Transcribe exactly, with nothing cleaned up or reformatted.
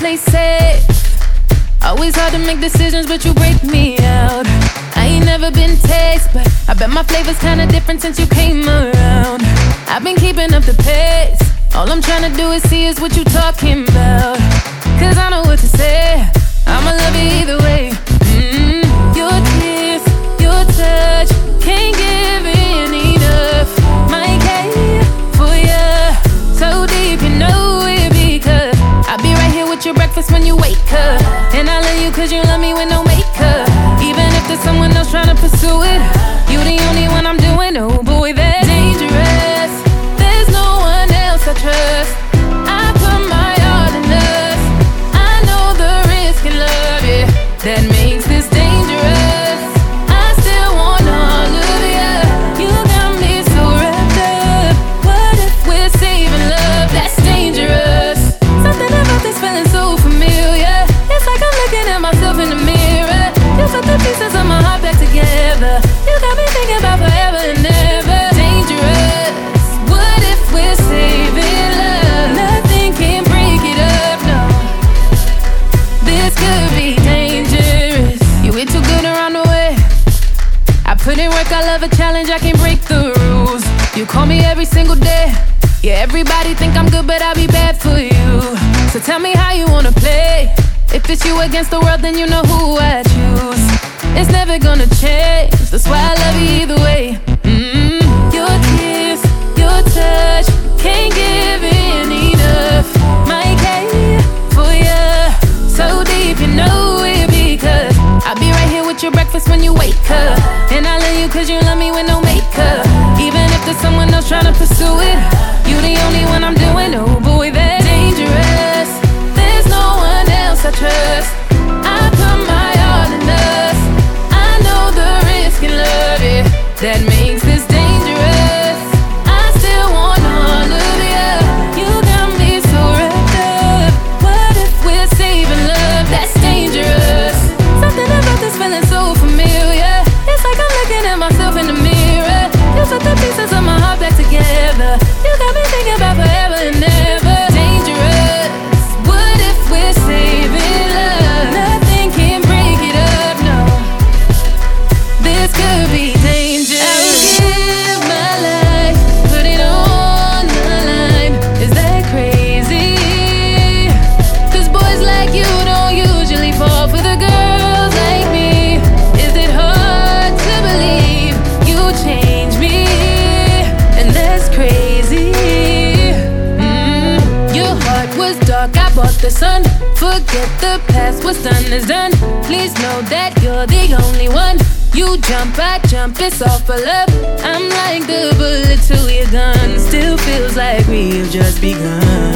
play safe. Always hard to make decisions, but you break me out. I ain't never been taste, but I bet my flavor's kinda different since you came around. I've been keeping up the pace. All I'm trying to do is see is what you talking about. Cause I know what to say, I'ma love you either way. mm-hmm. Your kiss, your touch, can't give in enough. My care for ya, so deep you know it, because I'll be right here with your breakfast when you wake up. And I love you cause you love me with no makeup. Even if there's someone else trying to pursue it, you the only one I'm doing. Oh boy, that's dangerous. There's no one else I trust. I put my all in us. I know the risk in love, yeah, that makes this dangerous. I still want all of ya. You got me so wrapped up. What if we're saving love? That's dangerous. Something about this feeling so familiar. It's like I'm looking at myself in the mirror. You put the pieces of my heart back together. You got me thinking about forever and ever. Dangerous. What if we're saving love? Nothing can break it up, no. This could be dangerous. You were too good around the way. I put in work, I love a challenge, I can break the rules. You call me every single day. Yeah, everybody think I'm good, but I'll be bad for you. So tell me how you wanna play. If it's you against the world, then you know who I choose. It's never gonna change, that's why I love you either way. mm-hmm. Your kiss, your touch, can't give in enough. My care for ya, so deep you know it, because I'll be right here with your breakfast when you wake up. And I love you cause you love me with no makeup. Even if there's someone else trying to pursue it, you the only one I'm doing. Oh boy, that's dangerous. There's no one else I trust. I put my all in us. I know the risk in love, yeah, that makes this dangerous. I still want all of ya. You got me so wrapped up. What if we're saving love? That's dangerous. Something about this feeling so familiar. It's like I'm looking at myself in the mirror. You put the pieces of my heart back together. You got me thinking about forever and ever. Dangerous. What if we're saving love? Nothing can break it up, no. This could be dangerous. I would give my life, put it on the line. Is that crazy? Cause boys like you don't usually fall for the girls like me. Is it hard to believe you changed me? And that's crazy. mm. Your heart was dark, I bought the sun. Forget the past, what's done is done. Please know that you're the only one. You jump, I jump, it's all for love. I'm like the bullet to your gun. Still feels like we've just begun.